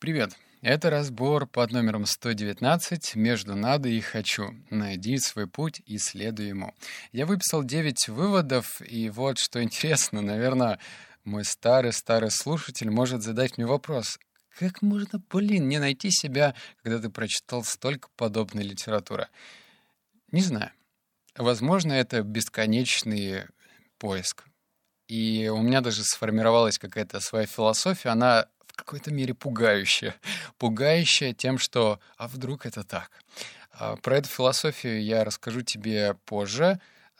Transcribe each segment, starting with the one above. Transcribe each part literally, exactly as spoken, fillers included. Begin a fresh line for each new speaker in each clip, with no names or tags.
Привет! Это разбор под номером сто девятнадцать «Между надо и хочу». Найди свой путь и следуй ему. Я выписал девять выводов, и вот что интересно, наверное, мой старый-старый слушатель может задать мне вопрос. Как можно, блин, не найти себя, когда ты прочитал столько подобной литературы? Не знаю. Возможно, это бесконечный поиск. И у меня даже сформировалась какая-то своя философия, она в какой-то мере пугающая. Пугающая тем, что «а вдруг это так?». А, Про эту философию я расскажу тебе позже,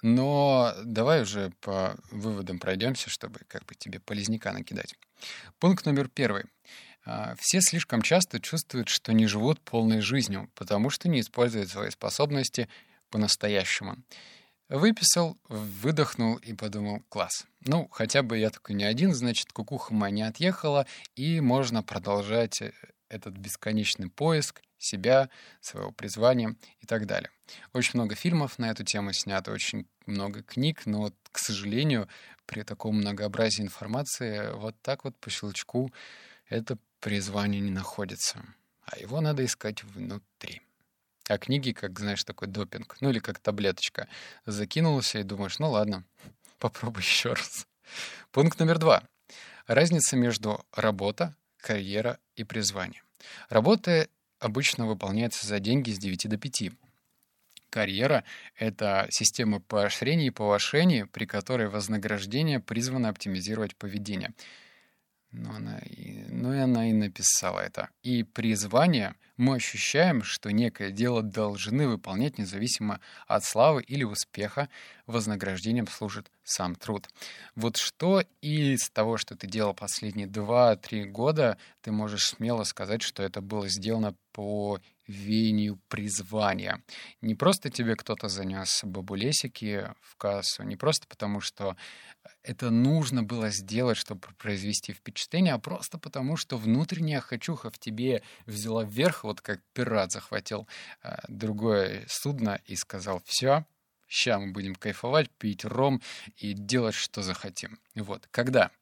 но давай уже по выводам пройдемся, чтобы как бы тебе полезняка накидать. Пункт номер первый. А, Все слишком часто чувствуют, что не живут полной жизнью, потому что не используют свои способности по-настоящему. Выписал, выдохнул и подумал, класс. Ну, хотя бы я такой не один, значит, кукуха моя не отъехала, и можно продолжать э, этот бесконечный поиск себя, своего призвания и так далее. Очень много фильмов на эту тему снято, очень много книг, но вот, к сожалению, при таком многообразии информации вот так вот по щелчку это призвание не находится. А его надо искать внутри. А книги, как, знаешь, такой допинг, ну или как таблеточка. Закинулся и думаешь, ну ладно, попробуй еще раз. Пункт номер два. Разница между работа, карьера и призвание. Работа обычно выполняется за деньги с девяти до пяти. Карьера — это система поощрений и повышений, при которой вознаграждение призвано оптимизировать поведение. Ну, она и, ну и она и написала это. И призвание мы ощущаем, что некое дело должны выполнять независимо от славы или успеха. Вознаграждением служит сам труд. Вот что из того, что ты делал последние два-три года, ты можешь смело сказать, что это было сделано по веянию призвания. Не просто тебе кто-то занес бабулесики в кассу, не просто потому, что это нужно было сделать, чтобы произвести впечатление, а просто потому, что внутренняя хочуха в тебе взяла вверх, вот как пират захватил э, другое судно и сказал: все, ща мы будем кайфовать, пить ром и делать, что захотим. Вот. Когда?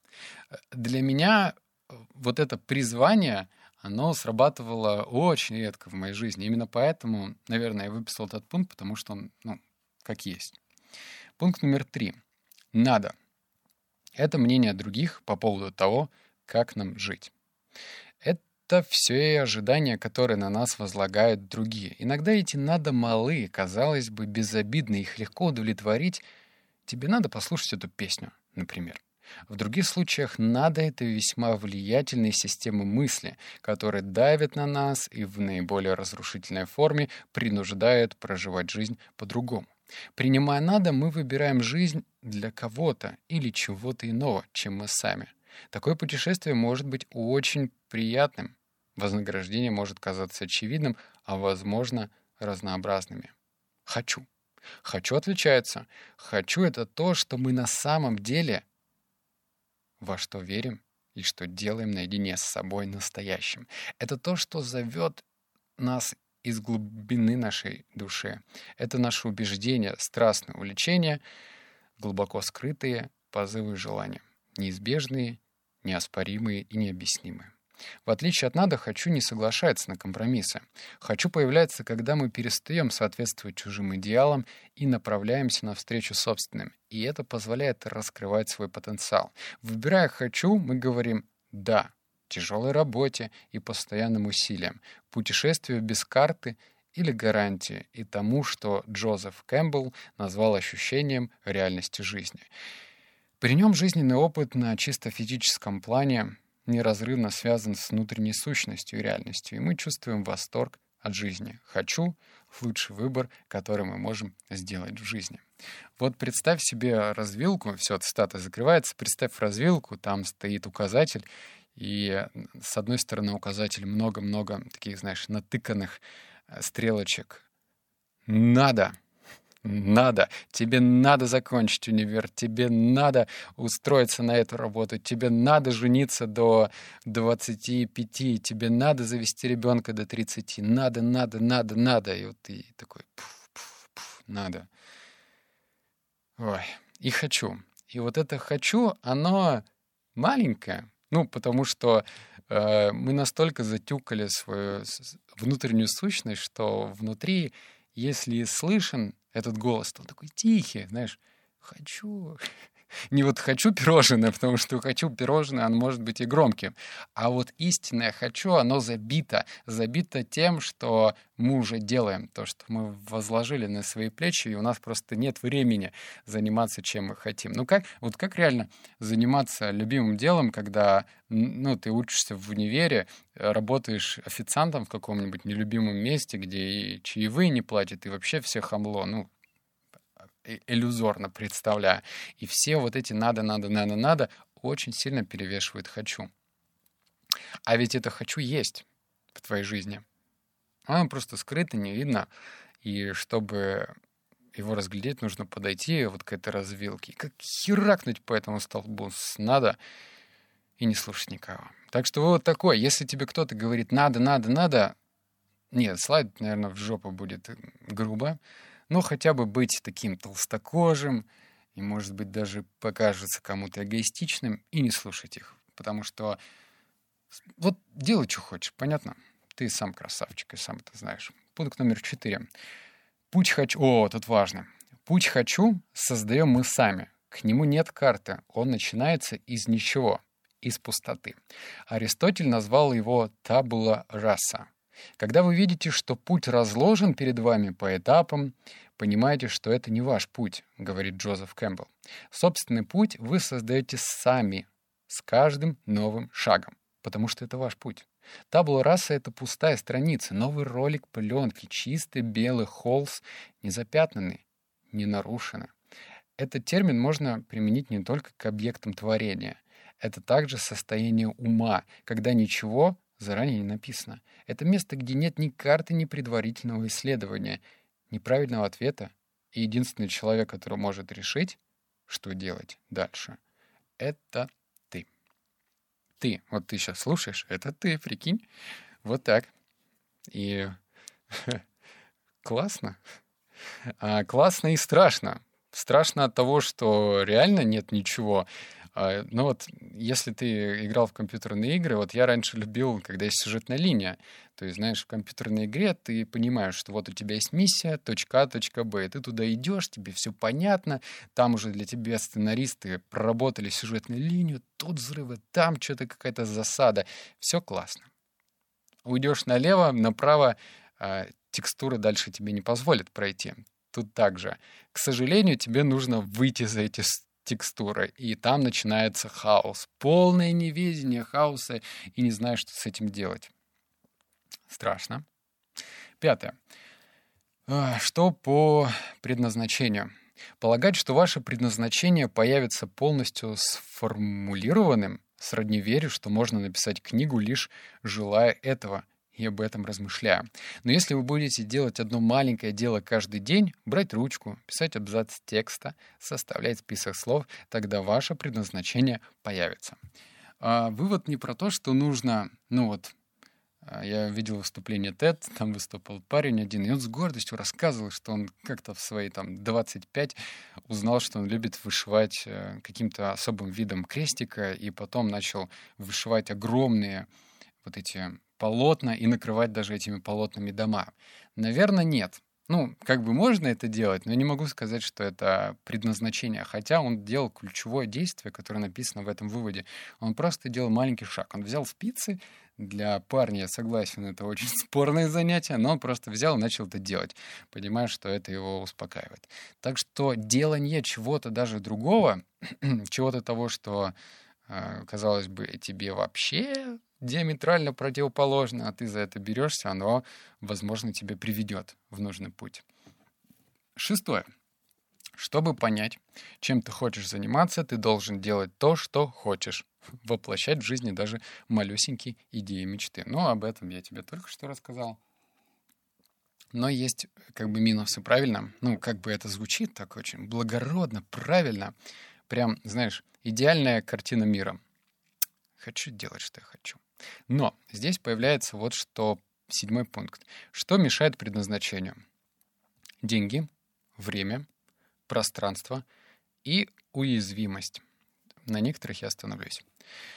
Для меня вот это призвание, оно срабатывало очень редко в моей жизни. Именно поэтому, наверное, я выписал этот пункт, потому что он, ну, как есть. Пункт номер три. Надо. Это мнение других по поводу того, как нам жить. Это все и ожидания, которые на нас возлагают другие. Иногда эти «надо» малы, казалось бы, безобидны, их легко удовлетворить. Тебе надо послушать эту песню, например. В других случаях «надо» — это весьма влиятельные системы мысли, которые давят на нас и в наиболее разрушительной форме принуждают проживать жизнь по-другому. Принимая «надо», мы выбираем жизнь для кого-то или чего-то иного, чем мы сами. Такое путешествие может быть очень приятным. Вознаграждение может казаться очевидным, а, возможно, разнообразными. «Хочу». «Хочу» отличается. «Хочу» — это то, что мы на самом деле во что верим и что делаем наедине с собой настоящим. Это то, что зовет нас из глубины нашей души. Это наши убеждения, страстные увлечения, глубоко скрытые позывы и желания, неизбежные, неоспоримые и необъяснимые. В отличие от «надо», «хочу» не соглашается на компромиссы. «Хочу» появляется, когда мы перестаем соответствовать чужим идеалам и направляемся навстречу собственным. И это позволяет раскрывать свой потенциал. Выбирая «хочу», мы говорим «да» тяжелой работе и постоянным усилиям, путешествию без карты или гарантии и тому, что Джозеф Кэмпбелл назвал ощущением реальности жизни. При нем жизненный опыт на чисто физическом плане неразрывно связан с внутренней сущностью и реальностью, и мы чувствуем восторг от жизни. «Хочу» — лучший выбор, который мы можем сделать в жизни. Вот представь себе развилку, все, цитата закрывается, представь развилку, там стоит указатель, и с одной стороны указатель много-много таких, знаешь, натыканных стрелочек. Надо! Надо. Тебе надо закончить универ, тебе надо устроиться на эту работу, тебе надо жениться до двадцати пяти, тебе надо завести ребенка до тридцати. Надо, надо, надо, надо. И вот ты такой, пуф, пуф, пуф, надо. Ой, и хочу. И вот это «хочу», оно маленькое. Ну, потому что э, мы настолько затюкали свою с- внутреннюю сущность, что внутри, если слышен этот голос, то он такой тихий, знаешь, хочу, не вот хочу пирожное, потому что хочу пирожное, оно может быть и громким. А вот истинное хочу, оно забито. Забито тем, что мы уже делаем, то, что мы возложили на свои плечи, и у нас просто нет времени заниматься, чем мы хотим. Ну как, вот как реально заниматься любимым делом, когда н- ну, ты учишься в универе, э, работаешь официантом в каком-нибудь нелюбимом месте, где и чаевые не платят, и вообще все хамло, ну, э- иллюзорно представляю. И все вот эти надо, надо, надо, надо очень сильно перевешивают хочу. А ведь это хочу есть в твоей жизни. Оно просто скрыто, не видно. И чтобы его разглядеть, нужно подойти вот к этой развилке. И как херакнуть по этому столбу с надо и не слушать никого. Так что вот такое. Если тебе кто-то говорит надо, надо, надо, нет, слайд, наверное, в жопу будет э, грубо, но хотя бы быть таким толстокожим и, может быть, даже покажется кому-то эгоистичным и не слушать их. Потому что вот делай, что хочешь, понятно? Ты сам красавчик и сам это знаешь. Пункт номер четыре. Путь хочу... О, тут важно. Путь хочу создаем мы сами. К нему нет карты. Он начинается из ничего, из пустоты. Аристотель назвал его табула раса. Когда вы видите, что путь разложен перед вами по этапам, понимаете, что это не ваш путь, говорит Джозеф Кэмпбелл. Собственный путь вы создаете сами, с каждым новым шагом, потому что это ваш путь. Табула раса — это пустая страница, новый ролик пленки, чистый белый холст, не запятнанный, не нарушенный. Этот термин можно применить не только к объектам творения. Это также состояние ума, когда ничего заранее не написано. Это место, где нет ни карты, ни предварительного исследования, ни правильного ответа. И единственный человек, который может решить, что делать дальше, это ты. Ты. Вот ты сейчас слушаешь, это ты, прикинь. Вот так. И классно. А, классно и страшно. Страшно от того, что реально нет ничего. А, ну вот, если ты играл в компьютерные игры, вот я раньше любил, когда есть сюжетная линия. То есть, знаешь, в компьютерной игре ты понимаешь, что вот у тебя есть миссия, точка А, точка Б, и ты туда идешь, тебе все понятно, там уже для тебя сценаристы проработали сюжетную линию, тут взрывы, там что-то какая-то засада. Все классно. Уйдешь налево, направо, а, текстуры дальше тебе не позволят пройти. Тут также. К сожалению, тебе нужно выйти за эти с- текстуры, и там начинается хаос. Полное неведение хаоса, и не знаешь, что с этим делать. Страшно. Пятое. А, Что по предназначению? Полагать, что ваше предназначение появится полностью сформулированным, сродни вере, что можно написать книгу, лишь желая этого и об этом размышляя. Но если вы будете делать одно маленькое дело каждый день, брать ручку, писать абзац текста, составлять список слов, тогда ваше предназначение появится. А вывод не про то, что нужно, ну вот, а, я видел выступление тед, там выступал парень один, и он с гордостью рассказывал, что он как-то в свои там двадцать пять узнал, что он любит вышивать э, каким-то особым видом крестика, и потом начал вышивать огромные вот эти полотна и накрывать даже этими полотнами дома. Наверное, нет. Ну, как бы можно это делать, но я не могу сказать, что это предназначение. Хотя он делал ключевое действие, которое написано в этом выводе. Он просто делал маленький шаг. Он взял спицы. Для парня, я согласен, это очень спорное занятие, но он просто взял и начал это делать, понимая, что это его успокаивает. Так что делание чего-то даже другого, чего-то того, что, э, казалось бы, тебе вообще диаметрально противоположно, а ты за это берешься, оно, возможно, тебя приведет в нужный путь. Шестое. Чтобы понять, чем ты хочешь заниматься, ты должен делать то, что хочешь. Воплощать в жизни даже малюсенькие идеи, мечты. Но об этом я тебе только что рассказал. Но есть как бы минусы, правильно? Ну, как бы это звучит так очень благородно, правильно. Прям, знаешь, идеальная картина мира. Хочу делать, что я хочу. Но здесь появляется вот что, седьмой пункт. Что мешает предназначению? Деньги, время, пространство и уязвимость. На некоторых я остановлюсь.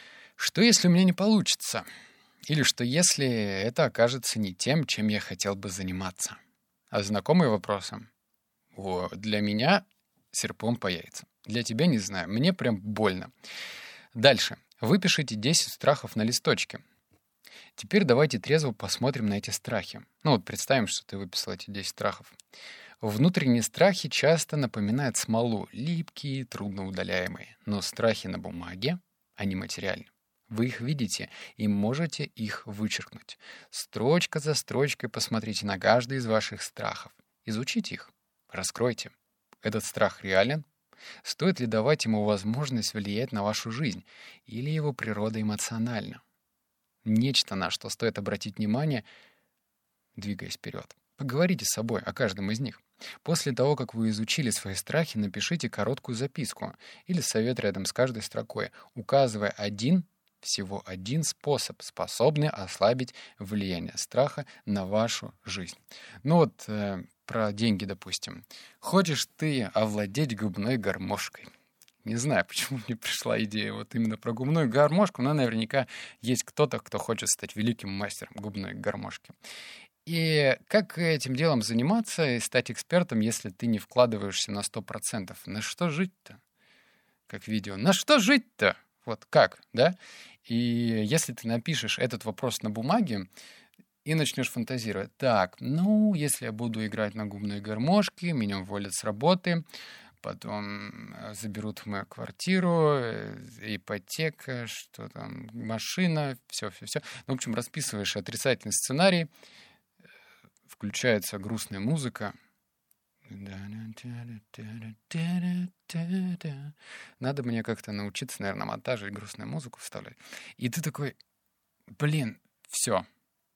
Что, если у меня не получится? Или что, если это окажется не тем, чем я хотел бы заниматься? А знакомые вопросы? О, для меня серпом по яйцам. Для тебя не знаю. Мне прям больно. Дальше. Выпишите десять страхов на листочке. Теперь давайте трезво посмотрим на эти страхи. Ну вот представим, что ты выписал эти десять страхов. Внутренние страхи часто напоминают смолу, липкие, трудноудаляемые. Но страхи на бумаге, они материальны. Вы их видите и можете их вычеркнуть. Строчка за строчкой посмотрите на каждый из ваших страхов. Изучите их, раскройте. Этот страх реален? Стоит ли давать ему возможность влиять на вашу жизнь? Или его природа эмоциональна? Нечто, на что стоит обратить внимание, двигаясь вперед. Поговорите с собой о каждом из них. После того, как вы изучили свои страхи, напишите короткую записку или совет рядом с каждой строкой, указывая один, всего один способ, способный ослабить влияние страха на вашу жизнь. Ну вот э, про деньги, допустим. Хочешь ты овладеть губной гармошкой? Не знаю, почему мне пришла идея вот именно про губную гармошку, но наверняка есть кто-то, кто хочет стать великим мастером губной гармошки. И как этим делом заниматься и стать экспертом, если ты не вкладываешься на сто процентов? На что жить-то? Как видео. На что жить-то? Вот как, да? И если ты напишешь этот вопрос на бумаге и начнешь фантазировать. Так, ну, если я буду играть на губной гармошке, меня уволят с работы, потом заберут в мою квартиру, ипотека, что там, машина, все-все-все. Ну, в общем, расписываешь отрицательный сценарий, включается грустная музыка. Надо мне как-то научиться, наверное, монтажить грустную музыку вставлять. И ты такой, блин, все.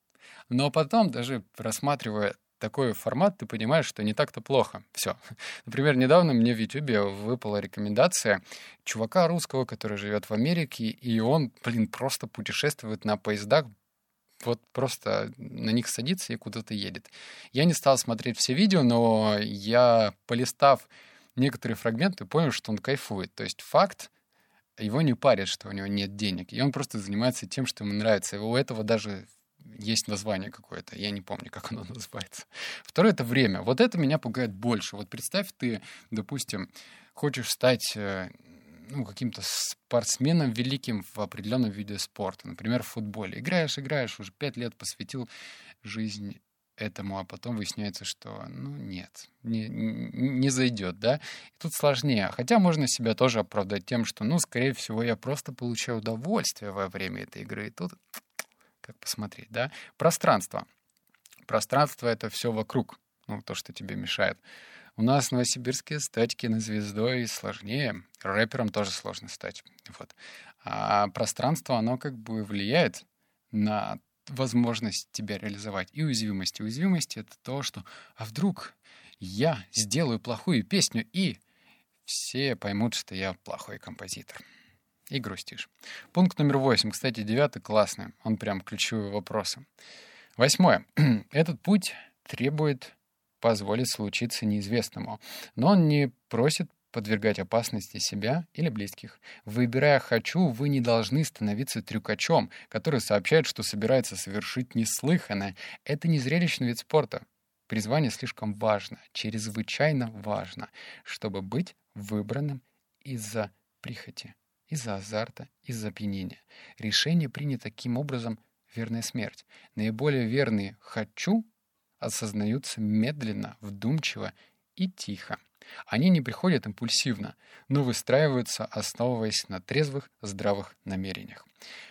Но потом, даже рассматривая такой формат, ты понимаешь, что не так-то плохо. Все. Например, недавно мне в Ютубе выпала рекомендация чувака русского, который живет в Америке, и он, блин, просто путешествует на поездах, вот просто на них садится и куда-то едет. Я не стал смотреть все видео, но я, полистав некоторые фрагменты, понял, что он кайфует. То есть факт, его не парит, что у него нет денег. И он просто занимается тем, что ему нравится. И у этого даже есть название какое-то. Я не помню, как оно называется. Второе — это время. Вот это меня пугает больше. Вот представь, ты, допустим, хочешь стать ну, каким-то спортсменом великим в определенном виде спорта, например, в футболе. Играешь, играешь, уже пять лет посвятил жизнь этому, а потом выясняется, что, ну, нет, не, не зайдет, да? И тут сложнее. Хотя можно себя тоже оправдать тем, что, ну, скорее всего, я просто получаю удовольствие во время этой игры. И тут, как посмотреть, да? Пространство. Пространство — это все вокруг, ну, то, что тебе мешает. У нас в Новосибирске стать кинозвездой сложнее. Рэпером тоже сложно стать. Вот. А пространство, оно как бы влияет на возможность тебя реализовать. И уязвимость. И уязвимость — это то, что а вдруг я сделаю плохую песню, и все поймут, что я плохой композитор. И грустишь. Пункт номер восемь. Кстати, девятый классный. Он прям ключевые вопросы. Восьмое. Этот путь требует позволить случиться неизвестному. Но он не просит подвергать опасности себя или близких. Выбирая «хочу», вы не должны становиться трюкачом, который сообщает, что собирается совершить неслыханное. Это не зрелищный вид спорта. Призвание слишком важно, чрезвычайно важно, чтобы быть выбранным из-за прихоти, из-за азарта, из-за опьянения. Решение принято таким образом — верная смерть. Наиболее верные «хочу» осознаются медленно, вдумчиво и тихо. Они не приходят импульсивно, но выстраиваются, основываясь на трезвых, здравых намерениях.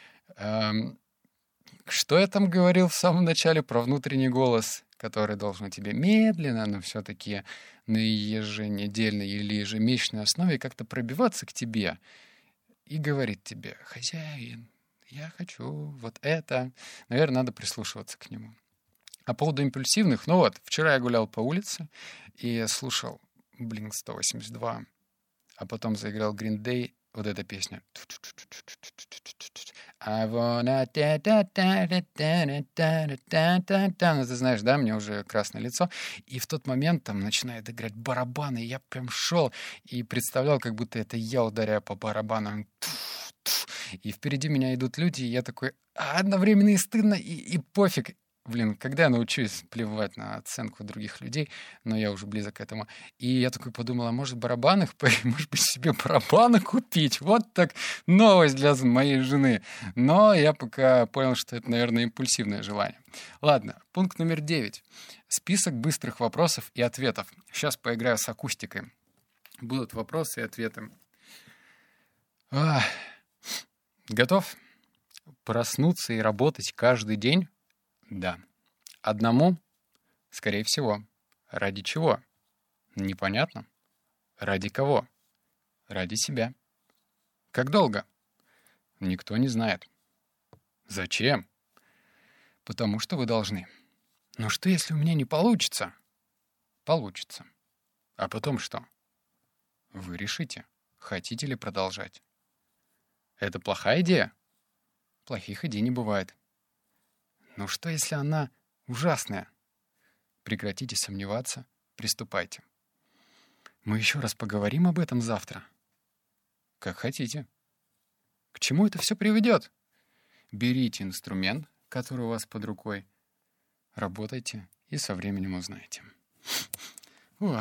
Эм, что я там говорил в самом начале про внутренний голос, который должен тебе медленно, но все-таки на еженедельной или ежемесячной основе как-то пробиваться к тебе и говорить тебе: «Хозяин, я хочу вот это». Наверное, надо прислушиваться к нему. А по поводу импульсивных, ну вот, вчера я гулял по улице и слушал блинк сто восемьдесят два, а потом заиграл Green Day, вот эта песня. I wanna... Ну, ты знаешь, да, мне уже красное лицо. И в тот момент там начинает играть барабаны, и я прям шел и представлял, как будто это я ударяю по барабанам. пф, и впереди меня идут люди, и я такой, а одновременно и стыдно, и, и пофиг. Блин, когда я научусь плевать на оценку других людей, но я уже близок к этому. И я такой подумал, а может барабаны, может быть, себе барабаны купить? Вот так новость для моей жены. Но я пока понял, что это, наверное, импульсивное желание. Ладно, пункт номер девять. Список быстрых вопросов и ответов. Сейчас поиграю с акустикой. Будут вопросы и ответы. Ах. Готов? Проснуться и работать каждый день? Да. Одному? Скорее всего. Ради чего? Непонятно. Ради кого? Ради себя. Как долго? Никто не знает. Зачем? Потому что вы должны. Но что, если у меня не получится? Получится. А потом что? Вы решите, хотите ли продолжать. Это плохая идея? Плохих идей не бывает. Но что, если она ужасная? Прекратите сомневаться, приступайте. Мы еще раз поговорим об этом завтра. Как хотите. К чему это все приведет? Берите инструмент, который у вас под рукой, работайте и со временем узнаете. Ой.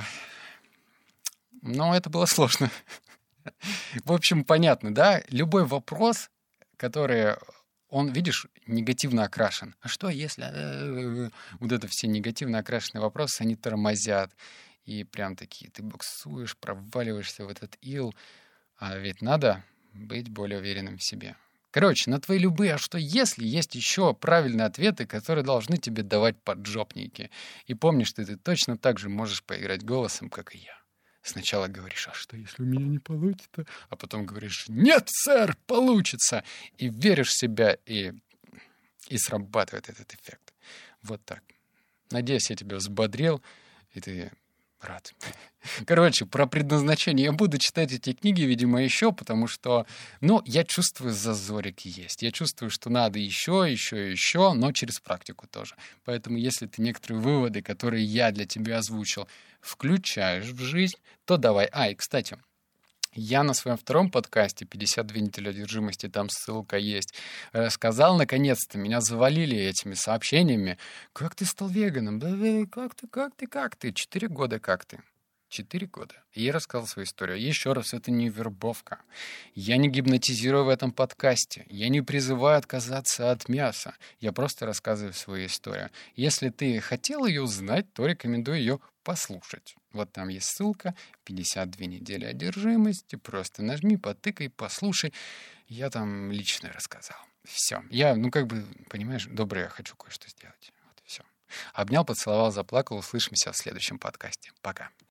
Но это было сложно. В общем, понятно, да? Любой вопрос, который... Он, видишь, негативно окрашен. А что, если... Вот это все негативно окрашенные вопросы, они тормозят. И прям такие, ты буксуешь, проваливаешься в этот ил. А ведь надо быть более уверенным в себе. Короче, на твои любые «а что если» есть еще правильные ответы, которые должны тебе давать поджопники. И помни, что ты точно так же можешь поиграть голосом, как и я. Сначала говоришь, а что, если у меня не получится? А потом говоришь, нет, сэр, получится. И веришь в себя, и, и срабатывает этот эффект. Вот так. Надеюсь, я тебя взбодрил, и ты рад. Короче, про предназначение я буду читать эти книги, видимо, еще, потому что, ну, я чувствую, зазорик есть. Я чувствую, что надо еще, еще, еще, но через практику тоже. Поэтому, если ты некоторые выводы, которые я для тебя озвучил, включаешь в жизнь, то давай. А, и, кстати, я на своем втором подкасте «пятьдесят две недели одержимости», там ссылка есть, рассказал, наконец-то, меня завалили этими сообщениями. Как ты стал веганом? Да, как ты, как ты, как ты? Четыре года как ты? Четыре года. И я рассказал свою историю. Еще раз, это не вербовка. Я не гипнотизирую в этом подкасте. Я не призываю отказаться от мяса. Я просто рассказываю свою историю. Если ты хотел ее узнать, то рекомендую ее послушать. Вот там есть ссылка, пятьдесят две недели одержимости. Просто нажми, потыкай, послушай. Я там лично рассказал. Все. Я, ну как бы, понимаешь, добрый, я хочу кое-что сделать. Вот и все. Обнял, поцеловал, заплакал. Услышимся в следующем подкасте. Пока.